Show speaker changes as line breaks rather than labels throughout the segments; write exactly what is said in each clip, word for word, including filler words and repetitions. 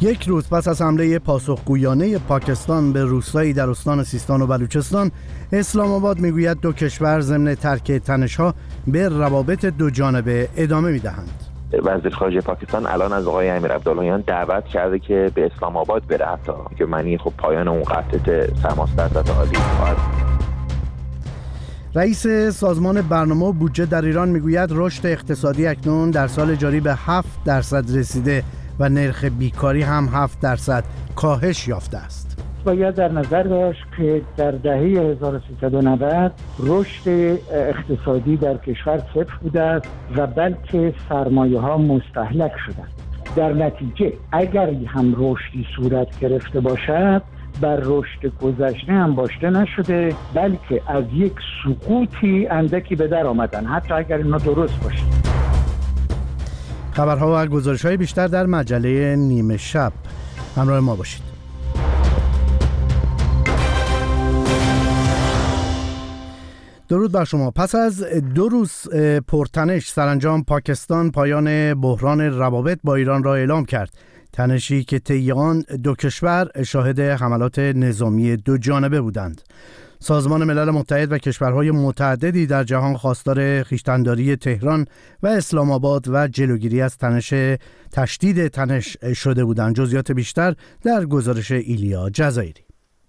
یک روز پس از حمله پاسخگویانه پاکستان به روستایی در استان سیستان و بلوچستان، اسلام آباد میگوید دو کشور ضمن ترک تنش‌ها به روابط دو جانبه ادامه میدهند.
وزیر خارجه پاکستان الان از آقای امیر عبداللهیان دعوت کرده که به اسلام آباد بره، حتی که معنی خب پایان اون قطعه سرماسرزت عالی خواهد.
رئیس سازمان برنامه و بودجه در ایران میگوید رشد اقتصادی اکنون در سال جاری به هفت درصد رسیده و نرخ بیکاری هم هفت درصد کاهش یافته است.
باید در نظر داشت که در دهه هزار و سیصد و نود رشد اقتصادی در کشور صفر بوده است و بلکه سرمایه ها مستهلک شدند. در نتیجه اگر هم رشدی صورت گرفته باشد، بر رشد گذشته هم باشته نشده، بلکه از یک سقوطی اندکی به در آمدن، حتی اگر اینا درست باشه.
خبرها و گزارش‌های بیشتر در مجله نیمه شب. همراه ما باشید. درود بر شما. پس از دو روز پرتنش سرانجام پاکستان پایان بحران روابط با ایران را اعلام کرد. تنشی که طی آن دو کشور شاهد حملات نظامی دو جانبه بودند. سازمان ملل متحد و کشورهای متعددی در جهان خواستار خویشتن‌داری تهران و اسلام آباد و جلوگیری از تنش تشدید تنش شده بودند. جزئیات بیشتر در گزارش ایلیا جزایری.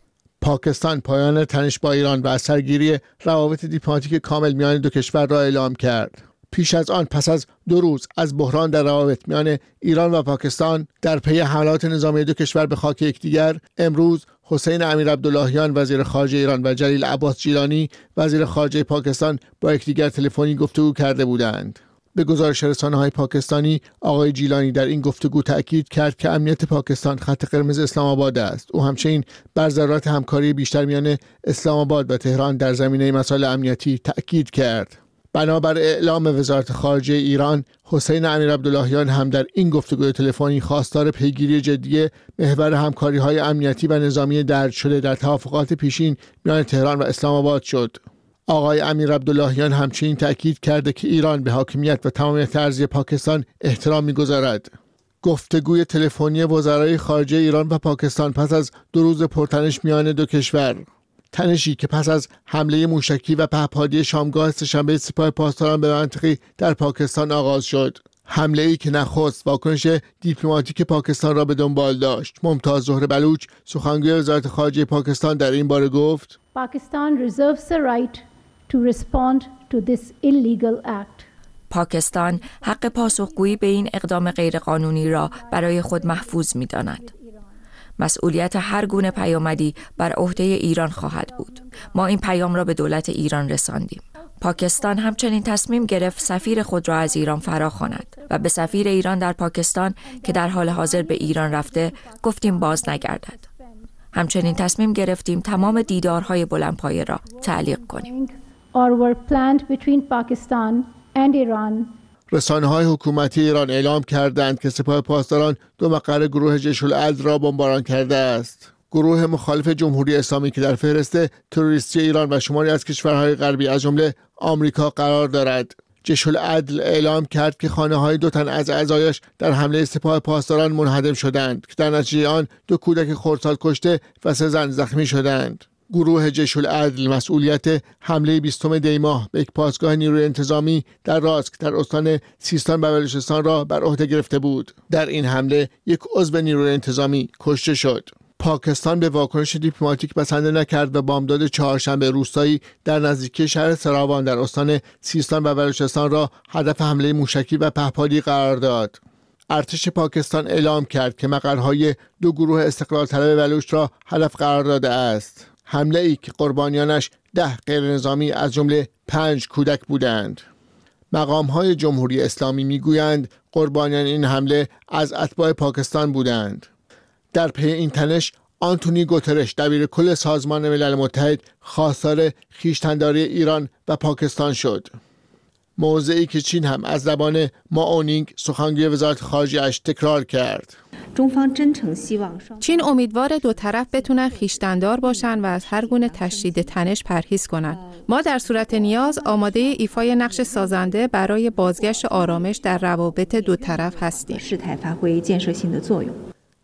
پاکستان پایان تنش با ایران و اثرگیری روابط دیپلماتیک کامل میان دو کشور را اعلام کرد. پیش از آن پس از دو روز از بحران در روابط میان ایران و پاکستان در پی حملات نظامی دو کشور به خاک یکدیگر، امروز حسین امیر عبداللهیان وزیر خارجه ایران و جلیل عباس جیلانی وزیر خارجه پاکستان با یکدیگر تلفنی گفتگو کرده بودند. به گزارش رسانه‌های پاکستانی، آقای جیلانی در این گفتگو تأکید کرد که امنیت پاکستان خط قرمز اسلام آباد است. او همچنین بر ضرورت همکاری بیشتر میان اسلام آباد و تهران در زمینه مسائل امنیتی تأکید کرد. بنابر اعلام وزارت خارجه ایران، حسین امیر عبداللهیان هم در این گفتگوی تلفنی خواستار پیگیری جدی محور همکاری‌های امنیتی و نظامی درج شده در توافقات پیشین میان تهران و اسلام آباد شد. آقای امیر عبداللهیان همچنین تأکید کرده که ایران به حاکمیت و تمامیت ارضی پاکستان احترام می‌گذارد. گفتگوی تلفنی وزرای خارجه ایران و پاکستان پس از دو روز پرتنش میان دو کشور، تنشی که پس از حمله موشکی و پهپادی شامگاه سه‌شنبه سپاه پاسداران به منطقه‌ای در پاکستان آغاز شد. حمله‌ای که نخست واکنش دیپلماتیک پاکستان را به دنبال داشت. ممتاز زهره بلوچ، سخنگوی وزارت خارجه پاکستان، در این باره گفت:
پاکستان reserves the right to respond to this illegal act.
پاکستان حق پاسخگویی به این اقدام غیرقانونی را برای خود محفوظ می‌داند. مسئولیت هر گونه پیامدی بر عهده ایران خواهد بود. ما این پیام را به دولت ایران رساندیم. پاکستان همچنین تصمیم گرفت سفیر خود را از ایران فراخواند و به سفیر ایران در پاکستان که در حال حاضر به ایران رفته گفتیم باز نگردد. همچنین تصمیم گرفتیم تمام دیدارهای بلندپایه را تعلیق کنیم.
رسانه‌های حکومتی ایران اعلام کردند که سپاه پاسداران دو مقر گروه جیش العدل را بمباران کرده است. گروه مخالف جمهوری اسلامی که در فهرست تروریستی ایران و شماری از کشورهای غربی از جمله آمریکا قرار دارد. جیش العدل اعلام کرد که خانه‌های دو تن از اعضایش در حمله سپاه پاسداران منهدم شدند که در نتیجه آن دو کودک خردسال کشته و سه زن زخمی شدند. گروه جیش العدل مسئولیت حمله بیستم دی ماه به یک پاسگاه نیروی انتظامی در راسک در استان سیستان و بلوچستان را بر عهده گرفته بود. در این حمله یک عضو نیروی انتظامی کشته شد. پاکستان به واکنش دیپلماتیک بسنده نکرد و بامداد چهارشنبه روستایی در نزدیکی شهر سراوان در استان سیستان و بلوچستان را هدف حمله موشکی و پهپادی قرار داد. ارتش پاکستان اعلام کرد که مقرهای دو گروه استقلال طلب بلوچ را هدف قرار داده است. حمله ای که قربانیانش ده غیر نظامی از جمله پنج کودک بودند. مقام‌های جمهوری اسلامی میگویند قربانیان این حمله از اتباع پاکستان بودند. در پی این تنش آنتونی گوترش دبیر کل سازمان ملل متحد خواستار خویشتن‌داری ایران و پاکستان شد. موضعی که چین هم از زبان ما اونینگ سخنگوی وزارت خارجه اش تکرار کرد.
چین امیدوار دو طرف بتونن خویشتن‌دار باشن و از هر گونه تشدید تنش پرهیز کنن. ما در صورت نیاز آماده ایفای نقش سازنده برای بازگشت آرامش در روابط دو طرف هستیم.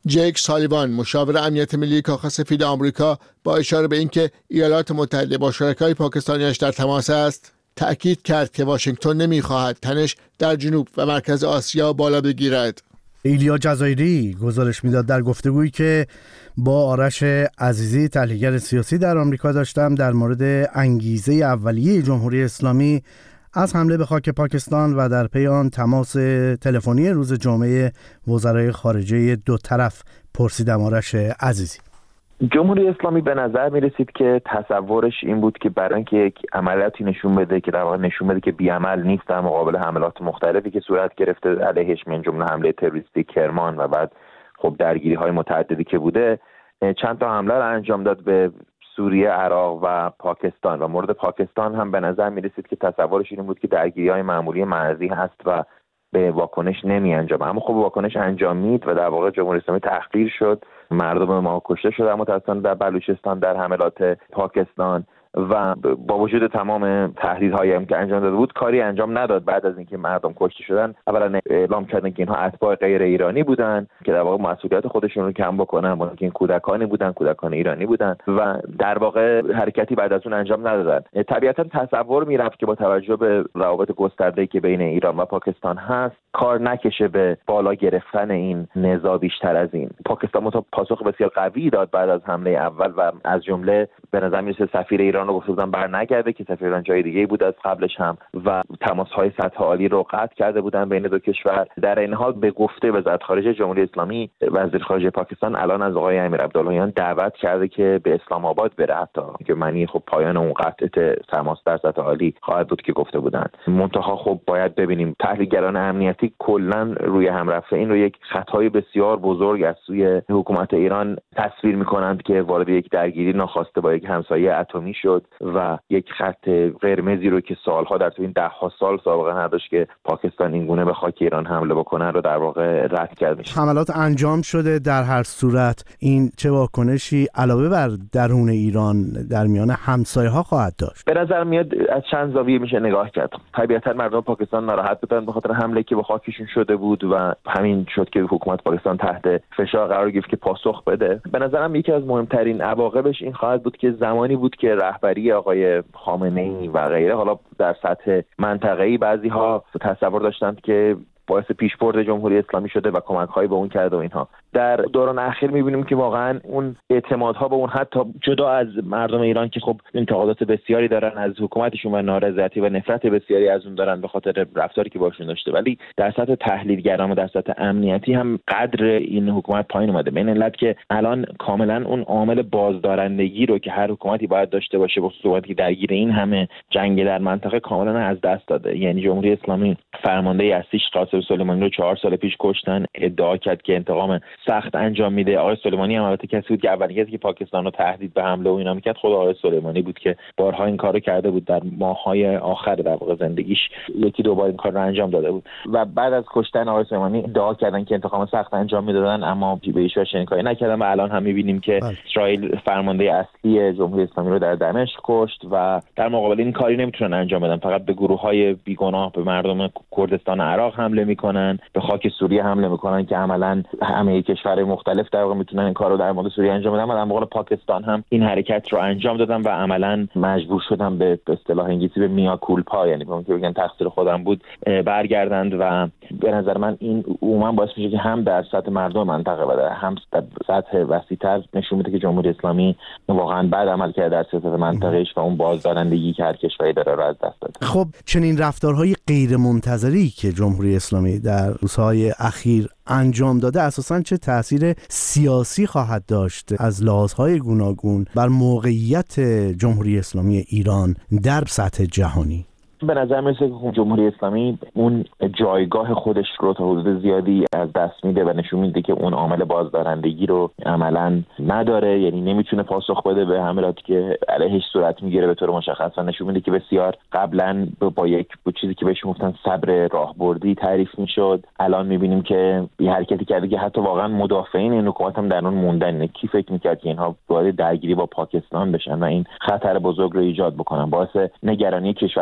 جیک سالیوان مشاور امنیت ملی کاخ سفید آمریکا با اشاره به اینکه ایالات متحده با شرکای پاکستانیش در تماس است، تأکید کرد که واشنگتن نمی‌خواهد تنش در جنوب و مرکز آسیا بالا بگیرد.
ایلیا جزایری گزارش میداد در گفتگویی که با آرش عزیزی تحلیلگر سیاسی در آمریکا داشتم در مورد انگیزه اولیه جمهوری اسلامی از حمله به خاک پاکستان و در پی آن تماس تلفنی روز جمعه وزرای خارجه دو طرف پرسیدم آرش عزیزی.
جمهوری اسلامی به نظر می رسید که تصورش این بود که برای اینکه یک عملیاتی نشون بده که در واقع نشون بده که بی‌عمل نیست در مقابل حملات مختلفی که صورت گرفته علیهش، من جمله حمله تروریستی کرمان و بعد خب درگیری های متعددی که بوده، چند تا حمله رو انجام داد به سوریه، عراق و پاکستان و مورد پاکستان هم به نظر می رسید که تصورش این بود که درگیری های معمولی مرزی هست و به واکنش نمی انجام، اما خب واکنش انجامید و در واقع جمهوری اسلامی تحقیر شد، مردم ما کشته شده متأسفانه در بلوچستان در حملات پاکستان و با وجود تمام تهدیدهایی هم که انجام داده بود کاری انجام نداد. بعد از اینکه مردم کشته شدن اولا اعلام کردن که اینها اتباع غیر ایرانی بودن که در واقع مسئولیت خودشون رو کم بکنن، با اینکه این کودکانی بودن، کودکان ایرانی بودن و در واقع حرکتی بعد از اون انجام ندادن. طبیعتا تصور میرفت که با توجه به روابط گسترده‌ای که بین ایران و پاکستان هست کار نکشه به بالا گرفتن این نزاع بیشتر از این. پاکستان متأ پاسخ بسیار قوی داد بعد از حمله اول و از جمله به نظر میرسه سفیر ایران رو گفته بودن برنگرده که سفیر ایران جای دیگه بود از قبلش هم و تماس‌های سطح عالی رو قطع کرده بودن بین دو کشور. در این حال به گفته وزارت خارجه جمهوری اسلامی وزیر خارجه پاکستان الان از آقای امیر عبداللهیان دعوت کرده که به اسلام آباد بره، حتی که معنی خب پایان اون قطع تماس در سطح عالی خواهد بود که گفته بودن. منتها خب باید ببینیم تحلیلگران امنیتی کلا روی هم رفته این رو یک خطای بسیار بزرگ از سوی حکومت ایران تصویر می‌کنند که وارد یک درگیری ناخواسته با یک همسایه اتمی شد و یک خط قرمزی رو که سالها در طول این ده ها سال سابقه نداشت که پاکستان این گونه به خاک ایران حمله بکنه رو در واقع رد کرد میشه.
حملات انجام شده، در هر صورت این چه واکنشی علاوه بر درون ایران در میان همسایه‌ها خواهد داشت؟
به نظر میاد از چند زاویه میشه نگاه کرد. طبیعتا مردم پاکستان ناراحت بودن به خاطر حمله که به خاکشون شده بود و همین شد که حکومت پاکستان تحت فشار قرار گرفت که پاسخ بده. به نظرم یکی از مهمترین عواقبش این خواهد بود که زمانی بود که رهبری آقای خامنه‌ای و غیره، حالا در سطح منطقه‌ای بعضی‌ها تصور داشتند که باعث پیشبرد جمهوری اسلامی شده و کمک‌هایی به اون کرده و اینها. در دوران اخیر می‌بینیم که واقعا اون اعتمادها به اون حتی جدا از مردم ایران که خب انتقادات بسیاری دارن از حکومتشون و نارضایتی و نفرت بسیاری از اون دارن به خاطر رفتاری که باشون داشته، ولی در سطح تحلیلگران و در سطح امنیتی هم قدر این حکومت پایین اومده. به این علت که الان کاملا اون عامل بازدارندگی رو که هر حکومتی باید داشته باشه با صورتی که درگیر این همه جنگ در منطقه کاملا از دست داده. یعنی جمهوری اسلامی فرمانده اصلیش قاسم سلیمانی رو چهار سال پیش کشتن، ادعا کرد که انتقام سخت انجام میده. آقای سلیمانی هم البته کسی بود که اولین کسی که پاکستان رو تهدید به حمله و اینا میکرد خود آقای سلیمانی بود که بارها این کارو کرده بود، در ماه‌های آخر در واقع زندگیش یکی دو بار این کار رو انجام داده بود و بعد از کشتن آقای سلیمانی ادعا کردن که انتقام سخت انجام میدادن، اما به هیچ وجه این کاری نکردن و الان هم میبینیم که اسرائیل فرمانده اصلی جمهوری اسلامی رو در دمشق کشت و در مقابل این کاری نمیتونن انجام بدن، فقط به گروه‌های بیگناه به مردم کردستان عراق حمله میکنن، به خاک سوریه حمله میکنن که عملاً همه کشورهای مختلف در واقع میتونن این کارو در مورد سوریه انجام بدن و در مقابل پاکستان هم این حرکت رو انجام دادن و عملاً مجبور شدن به اصطلاح انگلیسی به میا کولپا، یعنی به اون که بگن تقصیر خودم بود، برگردند و به نظر من این عموما باعث میشه که هم در سطح مردم منطقه و در هم در سطح وسیع‌تر نشون میده که جمهوری اسلامی واقعاً بد عمل کرده در سیاست منطقه‌اش و اون بازدارندگی که هر کشوری داره رو از دست داده.
خب چنین رفتارهای غیر منتظری که جمهوری اسلامی در روزهای اخیر انجام داده اساساً چه تأثیر سیاسی خواهد داشت از لحاظهای گوناگون بر موقعیت جمهوری اسلامی ایران در سطح جهانی؟
به نظر میرسه که جمهوری اسلامی اون جایگاه خودش رو تا حدود زیادی از دست میده و نشون میده که اون عامل بازدارندگی رو عملاً نداره، یعنی نمیتونه پاسخ بده به حملاتی که علیهش صورت میگیره به طور مشخص و نشون میده که بسیار قبلا با یک با چیزی که بهش گفتن صبر راهبردی تعریف میشد، الان میبینیم که یه حرکتی کرده که حتی واقعا مدافعین این حکومت هم در اون موندن. کی فکر میکرد که اینها وارد درگیری با پاکستان بشن و این خطر بزرگ رو ایجاد بکنن؟ باعث نگرانی کشورهای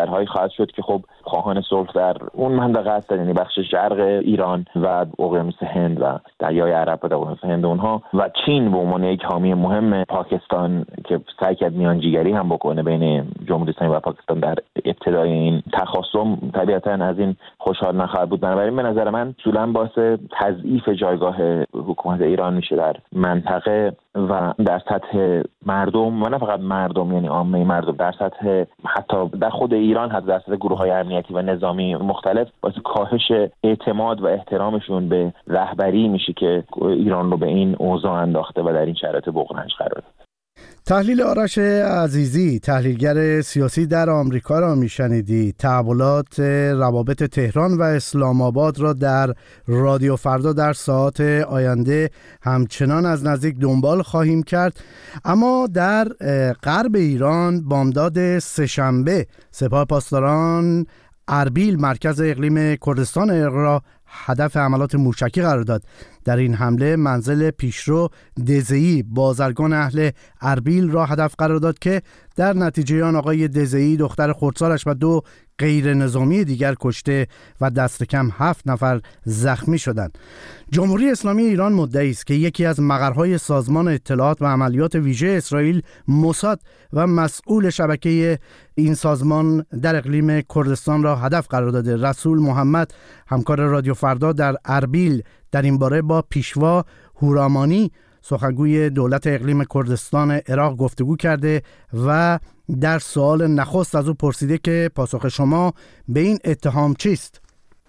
خواهد شد که خب خواهان صلح در اون منطقه هستن، یعنی بخش شرق ایران و اقیانوس هند و دریای عرب و اقیانوس هند اونها، و چین به عنوان یک حامی مهم پاکستان که سعی کرد میانجیگری هم بکنه بین جمهوری اسلامی و پاکستان در ابتدای این تخاصم، طبیعتاً از این خوشحال نخواهد بود. بنابراین به نظر من اصولاً باعث تضعیف جایگاه حکومت ایران میشه در منطقه و در سطح مردم، و نه فقط مردم یعنی عامه مردم، در سطح حتی در خود ایران، حتی در سطح گروه‌های امنیتی و نظامی مختلف، باعث کاهش اعتماد و احترامشون به رهبری میشه که ایران رو به این اوضاع انداخته و در این شرایط بغرنج قرار داده.
تحلیل آرش عزیزی، تحلیلگر سیاسی در آمریکا را میشنیدی. تحولات روابط تهران و اسلام آباد را در رادیو فردا در ساعات آینده همچنان از نزدیک دنبال خواهیم کرد. اما در غرب ایران بامداد سه‌شنبه سپاه پاسداران اربیل مرکز اقلیم کردستان عراق را هدف حملات موشکی قرار داد. در این حمله منزل پیشرو دزئی بازرگان اهل اربیل را هدف قرار داد که در نتیجه آن آقای دزئی دختر خردسالش و دو غیر نظامی دیگر کشته و دست کم هفت نفر زخمی شدند. جمهوری اسلامی ایران مدعی است که یکی از مقرهای سازمان اطلاعات و عملیات ویژه اسرائیل موساد و مسئول شبکه این سازمان در اقلیم کردستان را هدف قرار داده. رسول محمد همکار رادیو فردا در اربیل در این باره با پیشوا هورامانی سخنگوی دولت اقلیم کردستان عراق گفتگو کرده و در سوال نخست از او پرسیده که پاسخ شما به این اتهام چیست؟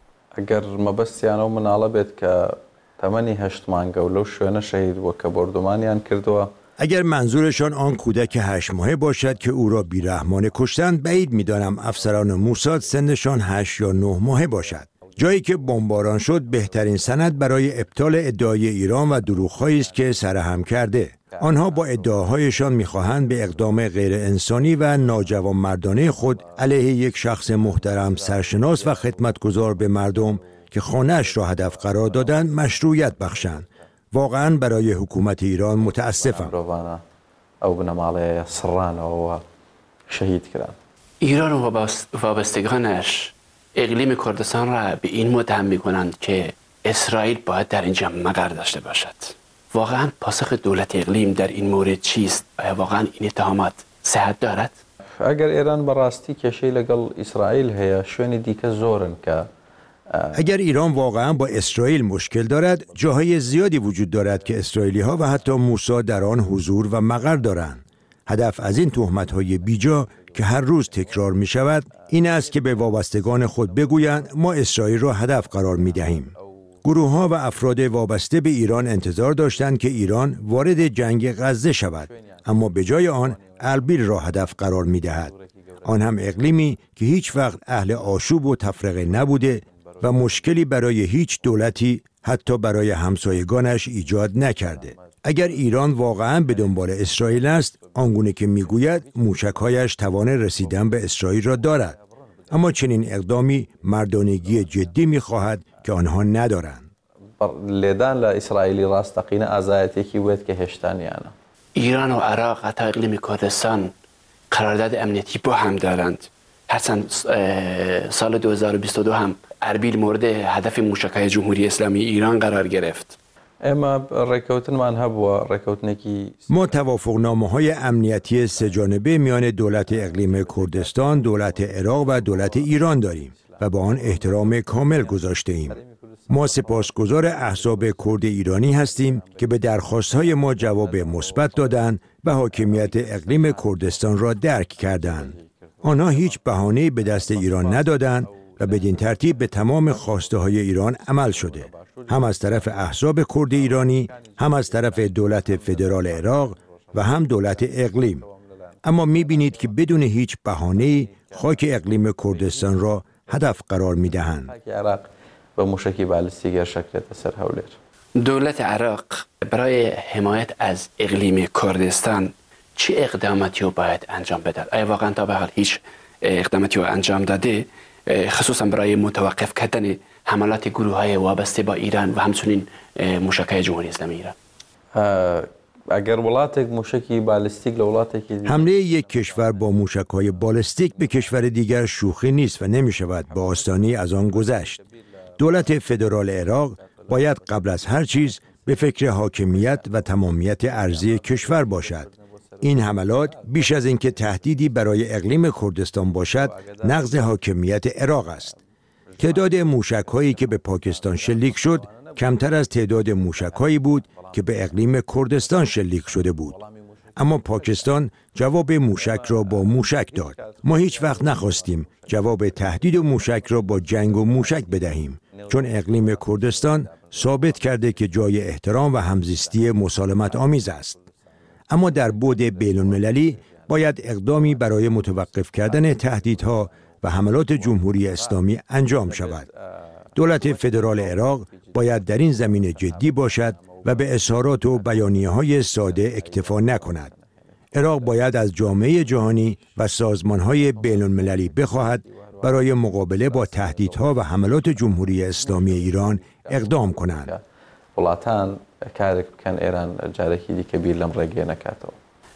اگر مەبەستیانەوە مناڵە بێت کە تەمەنی هەشت مانگە و لەو شوێنە شەهید بووە کە بردومانیان کردووە.
اگر منظورشان آن کودک هشت ماهه باشد که او را بیرحمانه کشتند، بعید می‌دانم افسران موساد سنشان هشت یا نه ماهه باشد. جایی که بمباران شد بهترین سند برای ابطال ادعای ایران و دروغ‌هایی است که سرهم کرده. آنها با ادعاهایشان می‌خواهند به اقدام غیر انسانی و ناجوانمردانه خود علیه یک شخص محترم، سرشناس و خدمتگزار به مردم که خانه‌اش را هدف قرار دادند مشروعیت بخشند. واقعاً برای حکومت ایران متاسفم.
ایران و وابستگانش اقلیم کردستان را به این متهم می‌کنند که اسرائیل باید در اینجا مقر داشته باشد. واقعا پاسخ دولت اقلیم در این مورد چیست؟ آیا واقعا این اتهامات صحت دارد؟
اگر ایران براستی کشی لگل اسرائیل هیا شوینی دیگه زورن که
اگر ایران واقعا با اسرائیل مشکل دارد، جاهای زیادی وجود دارد که اسرائیلی ها و حتی موساد در آن حضور و مقر دارند. هدف از این تهمت های بیجا که هر روز تکرار می شود این است که به وابستگان خود بگویند ما اسرائیل را هدف قرار می دهیم. گروه ها و افراد وابسته به ایران انتظار داشتند که ایران وارد جنگ غزه شود، اما به جای آن اربیل را هدف قرار می دهد. آن هم اقلیمی که هیچ وقت اهل آشوب و تفرقه نبوده و مشکلی برای هیچ دولتی حتی برای همسایگانش ایجاد نکرده. اگر ایران واقعاً به دنبال اسرائیل است، آنگونه که میگوید موشک‌هایش توان رسیدن به اسرائیل را دارد، اما چنین اقدامی مردانگی جدی می‌خواهد که آنها ندارند.
لیدان لاسرائیلی راستقینه ازایتی که بود که هشتانیانه.
ایران و عراق حتی اقلیم کردستان قرارداد امنیتی با هم دارند. حسن سال دو هزار و بیست و دو هم اربیل مورد هدف موشک‌های جمهوری اسلامی ایران قرار گرفت.
اما رکوتن من هب رکوتنکی
ما توافقنامه‌های امنیتی سه‌جانبه میان دولت اقلیم کردستان، دولت عراق و دولت ایران داریم و با آن احترام کامل گذاشته ایم. ما سپاسگزار احزاب کرد ایرانی هستیم که به درخواست‌های ما جواب مثبت دادند و حاکمیت اقلیم کردستان را درک کردند. آنها هیچ بهانه‌ای به دست ایران ندادند و بدین ترتیب به تمام خواسته‌های ایران عمل شده، هم از طرف احزاب کرد ایرانی، هم از طرف دولت فدرال عراق و هم دولت اقلیم. اما می‌بینید که بدون هیچ بهانه‌ای خاک اقلیم کردستان را هدف قرار می‌دهند.
دولت عراق برای حمایت از اقلیم کردستان چه اقداماتی رو باید انجام بده؟ آیا واقعا تا به حال هیچ اقداماتی رو انجام داده، خصوصا برای متوقف کردن حملات گروه‌های وابسته با ایران و همچنین موشک‌های جمهوری اسلامی ایران؟
اگر ولایت موشکی بالستیک لولایت
حمله یک کشور با موشک‌های بالستیک به کشور دیگر شوخی نیست و نمی‌شود با آسانی از آن گذشت. دولت فدرال عراق باید قبل از هر چیز به فکر حاکمیت و تمامیت ارضی کشور باشد. این حملات بیش از اینکه تهدیدی برای اقلیم کردستان باشد، نقض حاکمیت عراق است. تعداد موشک‌هایی که به پاکستان شلیک شد کمتر از تعداد موشک‌هایی بود که به اقلیم کردستان شلیک شده بود. اما پاکستان جواب موشک را با موشک داد. ما هیچ وقت نخواستیم جواب تهدید و موشک را با جنگ و موشک بدهیم، چون اقلیم کردستان ثابت کرده که جای احترام و همزیستی مسالمت آمیز است. اما در بعد بین‌المللی باید اقدامی برای متوقف کردن تهدیدها و حملات جمهوری اسلامی انجام شود. دولت فدرال عراق باید در این زمینه جدی باشد و به اظهارات و بیانیه‌های ساده اکتفا نکند. عراق باید از جامعه جهانی و سازمان‌های بین‌المللی بخواهد برای مقابله با تهدیدها و حملات جمهوری اسلامی ایران اقدام کنند.
ولاتان کار کن ایران جارکی دی کبیر لم رگی نکاتو.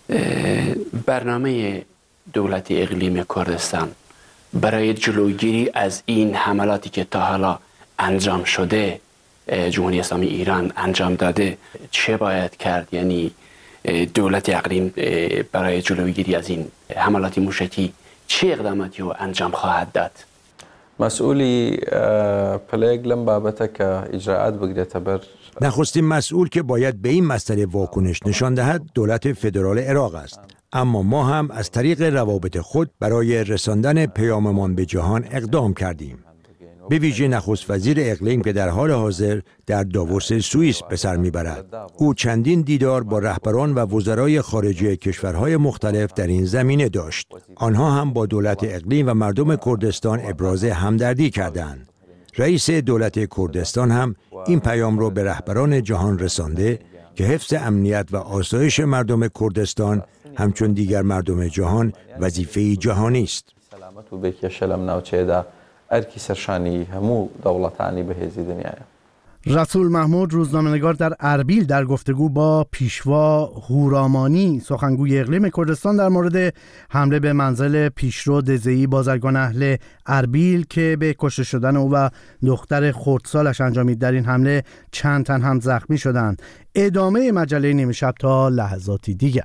برنامه دولت اقلیم کردستان برای جلوگیری از این حملاتی که تا حالا انجام شده جمهوری اسلامی ایران انجام داده چه باید کرد؟ یعنی دولت اقلیم برای جلوگیری از این حملات موشکی چه اقداماتی رو انجام خواهد داد؟
مسئولی پلیگ لم بابته که اجراعات بگیرد بر
نخستین مسئول که باید به این مسئله واکنش نشان دهد دولت فدرال عراق است. اما ما هم از طریق روابط خود برای رساندن پیاممان به جهان اقدام کردیم. به ویژه نخست وزیر اقلیم که در حال حاضر در داووس سوئیس به سر میبرد. او چندین دیدار با رهبران و وزرای خارجه کشورهای مختلف در این زمینه داشت. آنها هم با دولت اقلیم و مردم کردستان ابراز همدردی کردند. رئیس دولت کردستان هم این پیام را به رهبران جهان رسانده که حفظ امنیت و آسایش مردم کردستان همچون دیگر مردم جهان وظیفه جهانی است.
سلامت و بکی شلم نوچه دا ارکی سرشانی همو دولتانی به هزی دنیای.
رسول محمود روزنامه‌نگار در اربیل در گفتگو با پیشوا هورامانی سخنگوی اقلیم کردستان در مورد حمله به منزل پیشرو دزئی بازرگان اهل اربیل که به کشته شدن او و دختر خردسالش انجامید، در این حمله چند تن هم زخمی شدند. ادامه مجله نیمه شب تا لحظاتی دیگر.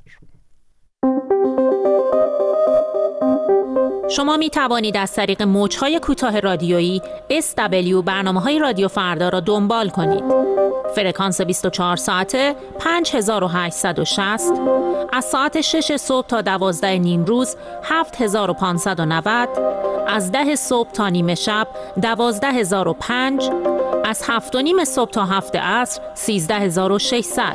شما می توانید از طریق موج‌های کوتاه رادیویی اس دبلیو برنامه‌های رادیو فردا را دنبال کنید. فرکانس بیست و چهار ساعته پنج هزار و هشتصد و شصت، از ساعت شش صبح تا دوازده نیم روز هفت هزار و پانصد و نود، از ده صبح تا نیمه شب دوازده هزار و پنج، از هفت و نیم صبح تا هفت عصر سیزده هزار و ششصد.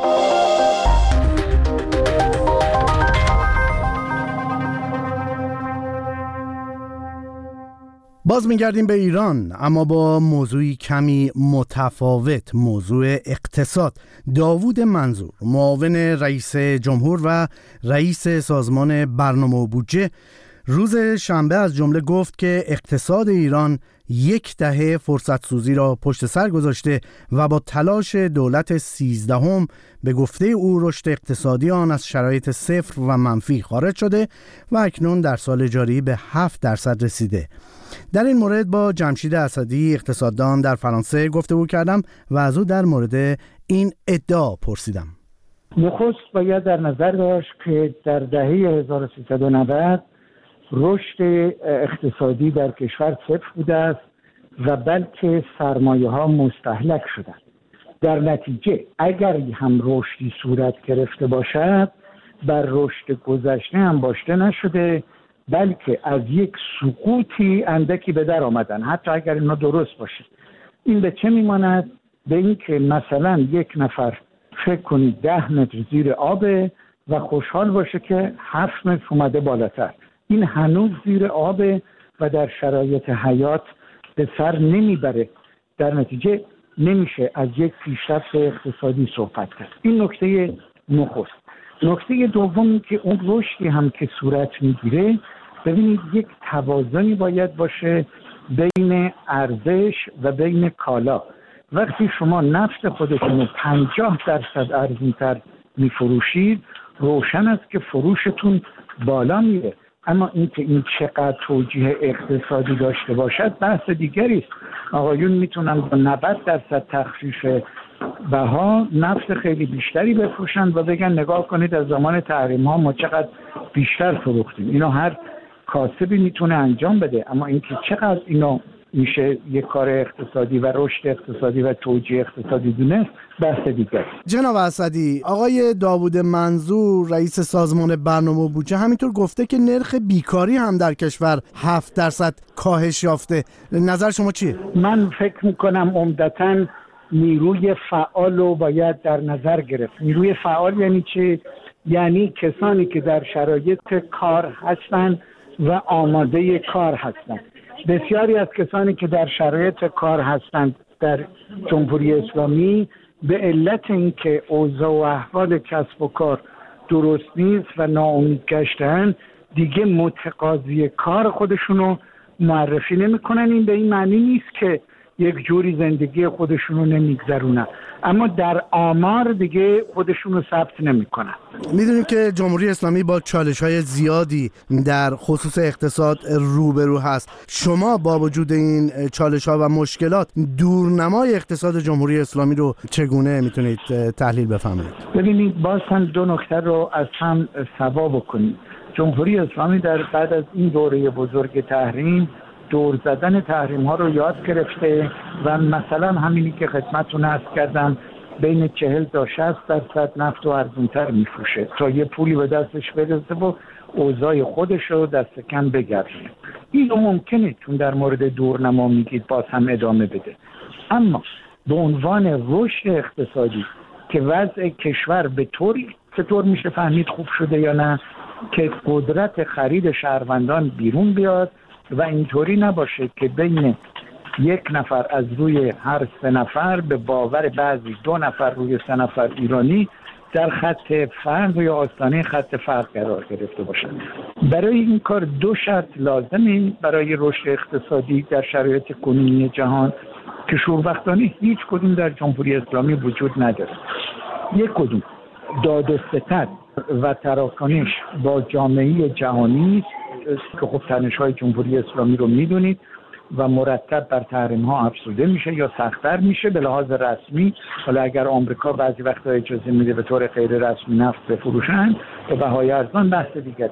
باز میگردیم به ایران، اما با موضوعی کمی متفاوت، موضوع اقتصاد. داوود منظور معاون رئیس جمهور و رئیس سازمان برنامه و بودجه روز شنبه از جمله گفت که اقتصاد ایران یک دهه فرصت سوزی را پشت سر گذاشته و با تلاش دولت سیزدهم به گفته او رشد اقتصادی آن از شرایط صفر و منفی خارج شده و اکنون در سال جاری به هفت درصد رسیده. در این مورد با جمشید اسدی اقتصاددان در فرانسه گفتگو کردم و از او در مورد این ادعا پرسیدم.
نخست باید در نظر داشت که در دهه هزار و سیصد و نود رشد اقتصادی در کشور صفر بوده است و بلکه سرمایه ها مستهلک شدند. در نتیجه اگر هم رشدی صورت گرفته باشد بر رشد گذشته هم باشته نشده، بلکه از یک سقوطی اندکی به در آمدن، حتی اگر اینا درست باشه. این به چه میماند؟ به این که مثلا یک نفر فکر کنید ده متر زیر آبه و خوشحال باشه که هفت متر اومده بالاتر. این هنوز زیر آبه و در شرایط حیات به سر نمیبره. در نتیجه نمیشه از یک پیشرفت اقتصادی صحبت کرد. این نکته نخست. نکته دوم که اون رشدی هم که صورت میگیره، ببینید یک توازنی باید باشه بین ارزش و بین کالا. وقتی شما نفت خودتون رو پنجاه درصد ارزونتر میفروشید روشن است که فروشتون بالا میره. اما اینکه این چقدر توجیه اقتصادی داشته باشد بحث دیگری است. آقایون میتونن با نود درصد تخفیف بها نفت خیلی بیشتری بفروشن و بگن نگاه کنید از زمان تحریم ها ما چقدر بیشتر فروختیم. اینو هر کاسبی میتونه انجام بده، اما اینکه چقدر اینو میشه یک کار اقتصادی و رشد اقتصادی و توجیه اقتصادی دونست بحث دیگر.
جناب اسدی، آقای داوود منظور رئیس سازمان برنامه و بودجه همینطور گفته که نرخ بیکاری هم در کشور هفت درصد کاهش یافته. نظر شما چیه؟
من فکر میکنم عمدتاً نیروی فعال رو باید در نظر گرفت. نیروی فعال یعنی چه؟ یعنی کسانی که در شرایط کار هستند و آماده کار هستند. بسیاری از کسانی که در شرایط کار هستند در جمهوری اسلامی به علت اینکه اوضاع و احوال کسب و کار درست نیست و ناامید گشتن دیگه متقاضی کار خودشونو معرفی نمی‌کنن. این به این معنی نیست که یک جوری زندگی خودشونو نمیگذرونن، اما در آمار دیگه خودشونو ثبت نمیکنن.
میدونیم که جمهوری اسلامی با چالش‌های زیادی در خصوص اقتصاد روبرو هست. شما با وجود این چالش‌ها و مشکلات دورنمای اقتصاد جمهوری اسلامی رو چگونه میتونید تحلیل بفهمید؟
ببینید باز هم دو نکته رو از هم سوا بکنید. جمهوری اسلامی در بعد از این دوره بزرگ تحریم دور زدن تحریم ها رو یاد گرفته و مثلا همینی که خدمتتون عرض کردم بین چهل تا شصت درصد نفت و ارزونتر میفروشه تا یه پولی به دستش برسه و اوضاع خودش رو دست کم بگردونه. این ممکنه چون در مورد دورنما میگید باز هم ادامه بده، اما به عنوان رشد اقتصادی که وضع کشور به طوری چطور میشه فهمید خوب شده یا نه که قدرت خرید شهروندان بیرون بیاد و اینطوری نباشه که بین یک نفر از روی هر سه نفر به باور بعضی دو نفر روی سه نفر ایرانی در خط فقر یا آستانه خط فقر قرار گرفته باشن. برای این کار دو شرط لازمه برای رشد اقتصادی در شرایط کنونی جهان که شوربختانه هیچ کدوم در جمهوری اسلامی وجود نداره. یک کدوم داد و ستد و تراکنش با جامعه جهانی که خب تنش‌های جمهوری اسلامی رو میدونید و مرتب بر تحریم ها افزوده میشه یا سخت‌تر میشه به لحاظ رسمی. حالا اگر آمریکا بعضی وقتا اجازه میده به طور غیر رسمی نفت بفروشن به بهای ارزان بحث دیگری.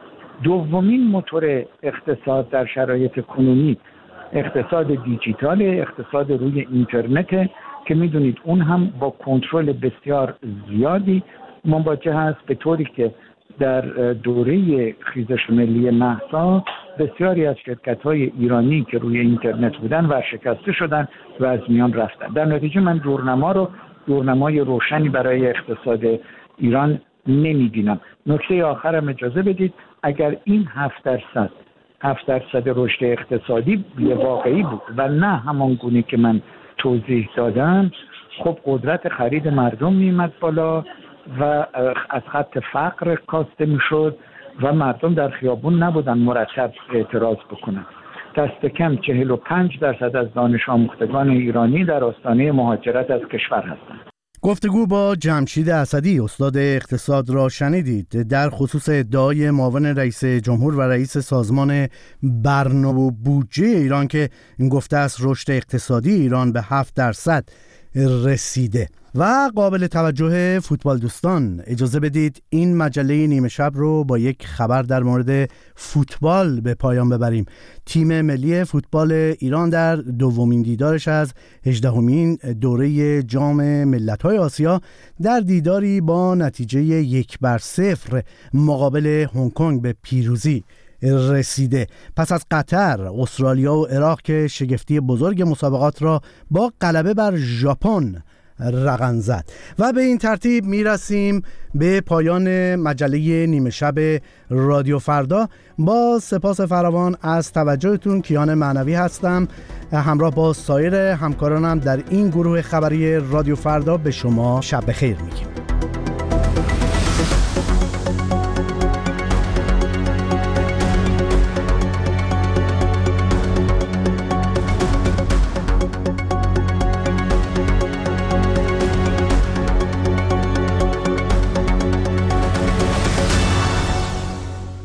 دومین موتور اقتصاد در شرایط کنونی اقتصاد دیجیتال، اقتصاد روی اینترنت که میدونید اون هم با کنترل بسیار زیادی مواجه هست، به طوری که در دوره خیزش ملی مهسا بسیاری از شرکت‌های ایرانی که روی اینترنت بودن ورشکسته شدن و از میان رفتن. در نتیجه من دورنما رو دورنمای روشنی برای اقتصاد ایران نمی‌بینم. نکته آخرم اجازه بدید، اگر این هفت درصد هفت درصد رشد اقتصادی واقعی بود و نه همان گونه که من توضیح دادم، خب قدرت خرید مردم می‌آمد بالا و از خط فقر کاسته میشد و مردم در خیابون نبودن مرتب اعتراض بکنن. دست کم چهل و پنج درصد از دانش آموختگان ایرانی در آستانه مهاجرت از کشور هستند.
گفتگو با جمشید اسدی استاد اقتصاد را شنیدید در خصوص ادعای معاون رئیس جمهور و رئیس سازمان برنامه و بودجه ایران که این گفته است رشد اقتصادی ایران به هفت درصد رسیده. و قابل توجه فوتبال دوستان، اجازه بدید این مجله نیمه شب رو با یک خبر در مورد فوتبال به پایان ببریم. تیم ملی فوتبال ایران در دومین دیدارش از هجدهمین دوره جام ملت‌های آسیا در دیداری با نتیجه یک بر صفر مقابل هنگ کنگ به پیروزی رسیده. پس از قطر، استرالیا و عراق که شگفتی بزرگ مسابقات را با غلبه بر ژاپن رقم زد. و به این ترتیب میرسیم به پایان مجله نیمه شب رادیو فردا. با سپاس فراوان از توجهتون، کیان معنوی هستم، همراه با سایر همکارانم در این گروه خبری رادیو فردا به شما شب بخیر میگیم.